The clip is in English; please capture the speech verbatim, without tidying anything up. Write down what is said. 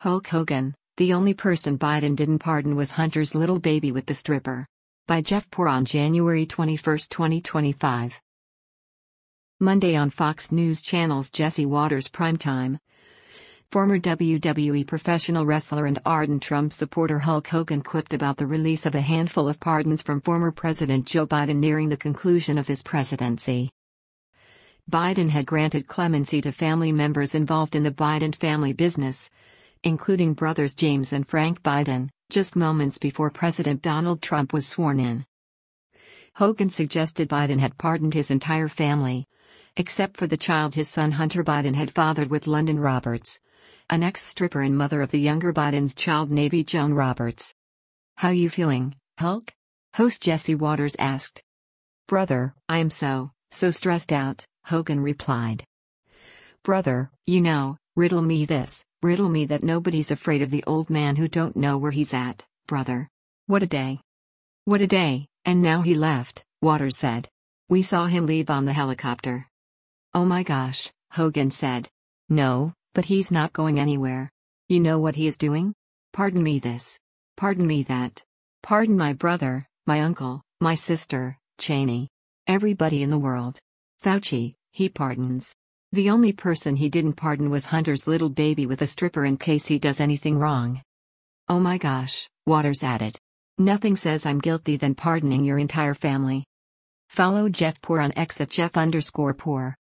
Hulk Hogan, the only person Biden didn't pardon was Hunter's little baby with the stripper. By Jeff Poor on January twenty-first, twenty twenty-five. Monday on Fox News Channel's Jesse Watters Primetime. Former W W E professional wrestler and ardent Trump supporter Hulk Hogan quipped about the release of a handful of pardons from former President Joe Biden nearing the conclusion of his presidency. Biden had granted clemency to family members involved in the Biden family business, including brothers James and Frank Biden, just moments before President Donald Trump was sworn in. Hogan suggested Biden had pardoned his entire family, except for the child his son Hunter Biden had fathered with London Roberts, an ex-stripper and mother of the younger Biden's child Navy Joan Roberts. "How you feeling, Hulk?" host Jesse Watters asked. "Brother, I am so, so stressed out," Hogan replied. "Brother, you know, riddle me this, riddle me that nobody's afraid of the old man who don't know where he's at, brother. What a day. What a day, and now he left," Watters said. "We saw him leave on the helicopter." "Oh my gosh," Hogan said. "No, but he's not going anywhere. You know what he is doing? Pardon me this. Pardon me that. Pardon my brother, my uncle, my sister, Cheney. Everybody in the world. Fauci, he pardons. The only person he didn't pardon was Hunter's little baby with a stripper in case he does anything wrong." "Oh my gosh," Watters added. "Nothing says I'm guilty than pardoning your entire family." Follow Jeff Poor on X at Jeff underscore Poor.